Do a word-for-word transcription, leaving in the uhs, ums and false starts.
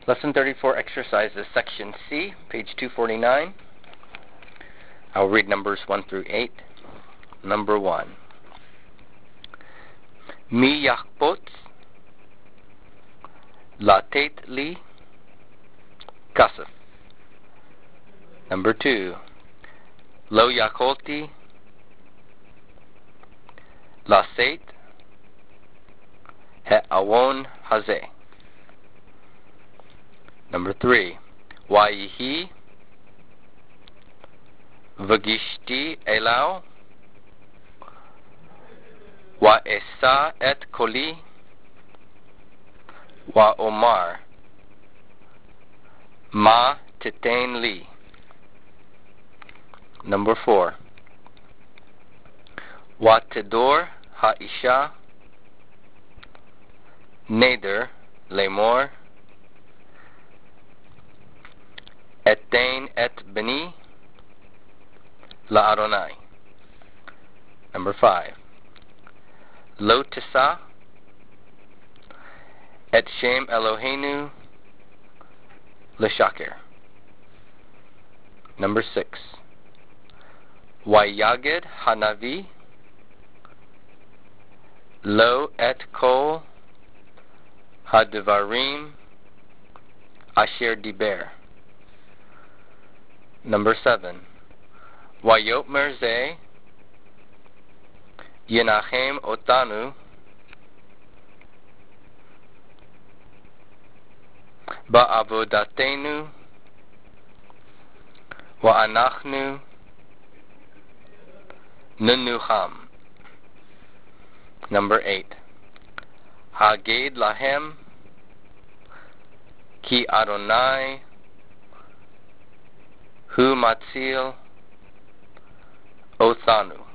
Lesson thirty-four exercises, section C, page two forty-nine. I'll read numbers one through eight. Number one. Mi yakpot latet li kasef. Number two. Lo yakolti laset he'awon hazeh. Number three. Wayihi vagishti elau wa esa et koli wa omar ma titain li. Number four. Wa tidor ha'isha neder lemor etain et beni la Adonai. Number five. Lo tisa et shem Eloheinu l'shaker. Number six. Wayaged hanavi lo et kol hadvarim asher diber. Number seven. Wayotmer ze Yenachem otanu ba'avodatenu wa anachnu nenucham. Number eight. Haged lahem ki Adonai hu matzil othanu.